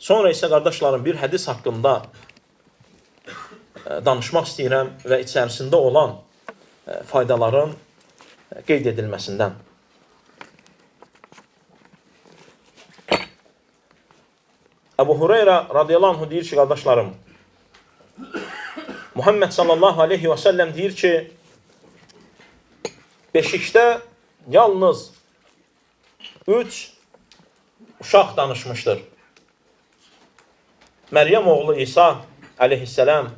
Sonra isə qardaşlarım bir hədis haqqında danışmaq istəyirəm və içərisində olan faydaların qeyd edilməsindən. Əbu Hureyra radiyallahu anh deyir ki, qardaşlarım, Muhammed sallallahu aleyhi və səlləm deyir ki, beşikdə yalnız 3 uşaq danışmışdır. Məryəm oğlu İsa aleyhisselam,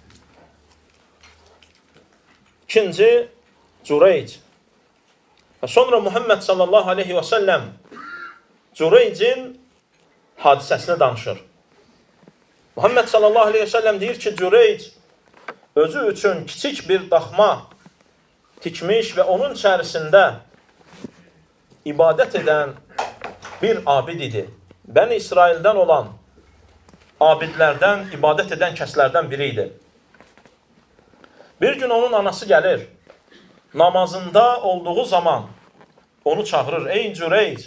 ikinci Cüreyc və sonra Muhammed sallallahu aleyhi və səlləm Cüreycin hadisəsini danışır. Muhammed sallallahu aleyhi və səlləm deyir ki, Cüreyc özü üçün kiçik bir daxma tikmiş və onun içərisində ibadət edən bir abid idi. Bəni İsraildən olan abidlərdən, ibadət edən kəslərdən biri idi. Bir gün onun anası gəlir, namazında olduğu zaman onu çağırır. Ey Cüreyc!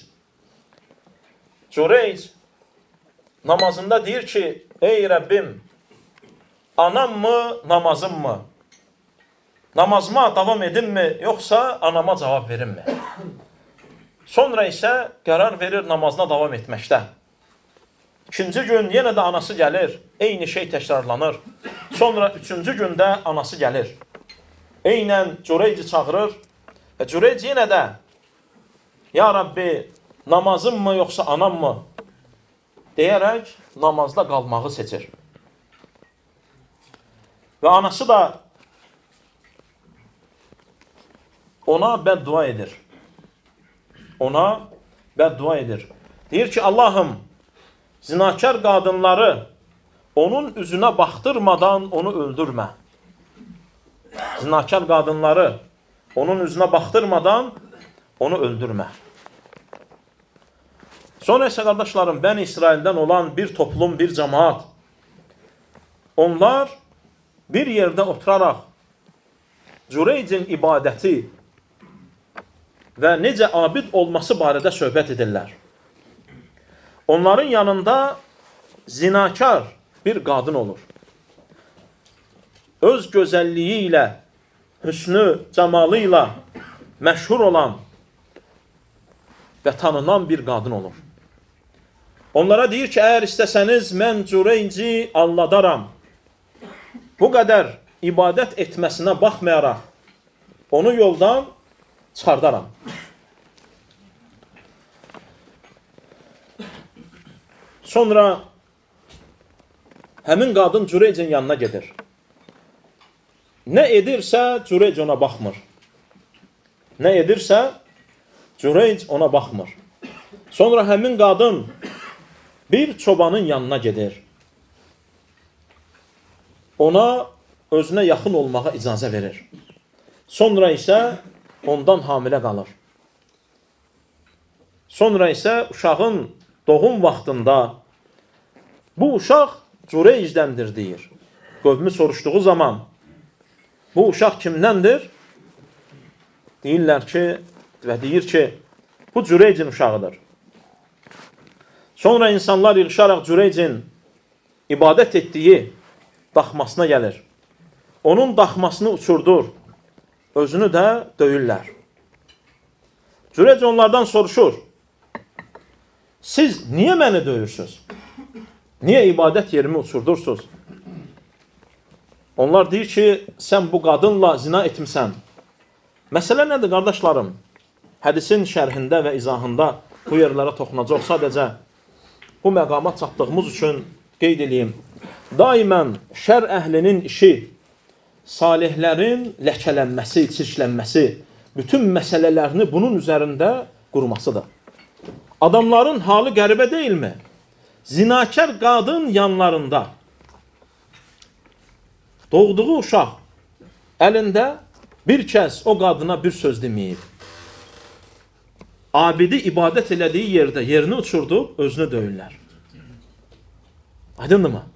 Cüreyc namazında deyir ki, ey Rəbbim, anam mı, namazım mı? Namazıma davam edim mi, yoxsa anama cavab verim mi? Sonra isə qərar verir namazına davam etməkdə. İkinci gün yenə də anası gəlir, eyni şey təkrarlanır. Sonra üçüncü gündə anası gəlir. Eynən Cüreyci çağırır və Cüreyc yenə də ya Rabbi, namazım mı yoxsa anam mı? Deyərək namazda qalmağı seçir. Və anası da ona bəddua edir. Ona bəddua edir. Deyir ki, Allahım, zinakar qadınları onun üzünə baxdırmadan onu öldürmə. Zinakar qadınları onun üzünə baxdırmadan onu öldürmə. Sonra isə qardaşlarım, Bəni İsraildən olan bir toplum, bir cəmaat, onlar bir yerdə oturaraq Cüreycin ibadəti və necə abid olması barədə söhbət edirlər. Onların yanında zinakar bir qadın olur. Öz gözəlliyi ilə, hüsnü, cəmalı ilə məşhur olan və tanınan bir qadın olur. Onlara deyir ki, əgər istəsəniz, mən Cüreyci alladaram. Bu qədər ibadət etməsinə baxmayaraq, onu yoldan çıxardaram. Sonra həmin qadın Cüreycin yanına gedir. Nə edirsə, Cüreyc ona baxmır. Nə edirsə, Cüreyc ona baxmır. Sonra həmin qadın bir çobanın yanına gedir. Ona özünə yaxın olmağa icazə verir. Sonra isə ondan hamilə qalır. Sonra isə uşağın doğum vaxtında bu uşaq Cüreycdəndir deyir. Qövmü soruşduğu zaman bu uşaq kimdəndir? Deyirlər ki və deyir ki bu Cüreycin uşağıdır. Sonra insanlar yığışaraq Cüreycin ibadət etdiyi daxmasına gəlir. Onun daxmasını uçurdur. Özünü də döyürlər. Cüreyc onlardan soruşur. Siz niyə məni döyürsünüz? Niyə ibadət yerimi uçurdursunuz? Onlar deyir ki, sən bu qadınla zina etmisən. Məsələ nədir, qardaşlarım? Hədisin şərhində və izahında bu yerlərə toxunacaq. Sadəcə bu məqama çatdığımız üçün qeyd edeyim. Daimən şər əhlinin işi salihlərin ləkələnməsi, çirklənməsi, bütün məsələlərini bunun üzərində qurmasıdır. Adamların halı qəribə deyilmi? Zinakar qadın yanlarında doğduğu uşaq əlində bir kəs o qadına bir söz deməyib. Abidi ibadət elədiyi yerdə yerini uçurdub, özünü döyürlər. Aydındır mı?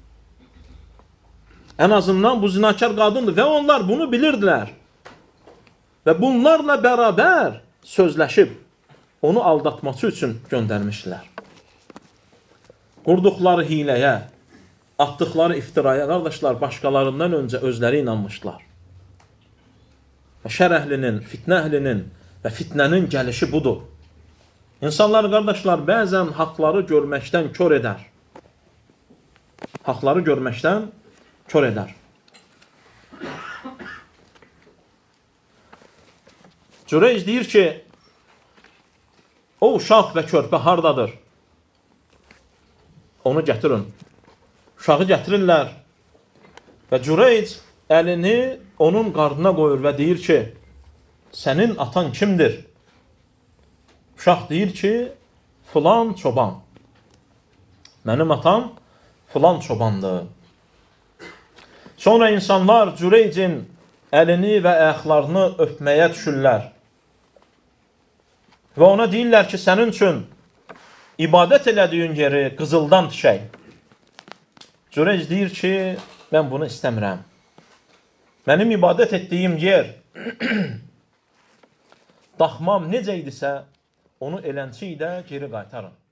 Ən azından bu zinakar qadındır və onlar bunu bilirdilər. Və bunlarla bərabər sözləşib onu aldatması üçün göndərmişdilər. qurduqları hiləyə, atdıqları iftiraya, qardaşlar, başqalarından öncə özləri inanmışlar. Və şər əhlinin, fitnə əhlinin və fitnənin gəlişi budur. İnsanlar, qardaşlar, bəzən haqları görməkdən kör edər. Haqları görməkdən kör edər. Cüreyc deyir ki, o uşaq və körpə hardadır? Onu gətirin. Uşağı gətirirlər və Cüreyc əlini onun qarnına qoyur və deyir ki, sənin atan kimdir? Uşaq deyir ki, filan çoban. Mənim atam filan çobandır. Sonra insanlar Cüreycin əlini və ayaqlarını öpməyə düşürlər. Və ona deyirlər ki, sənin üçün ibadət elədiyin yeri qızıldan tikək. Cüreyc deyir ki, mən bunu istəmirəm. Mənim ibadət etdiyim yer, daxmam necə idisə, onu elənçi ilə geri qaytarın.